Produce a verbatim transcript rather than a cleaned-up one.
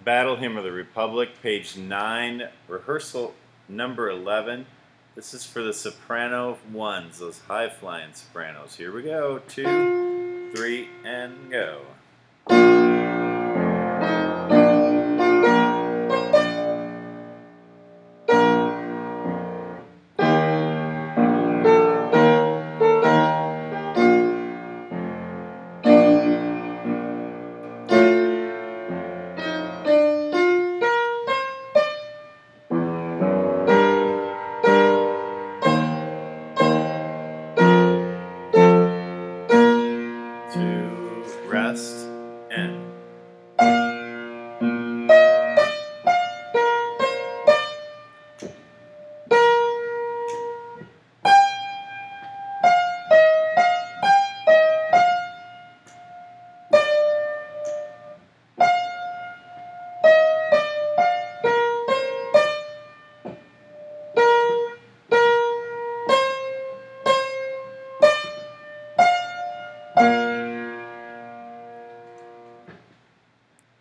Battle Hymn of the Republic, page nine, rehearsal number eleven. This is for the soprano ones, those high-flying sopranos. Here we go. Two, three, and go.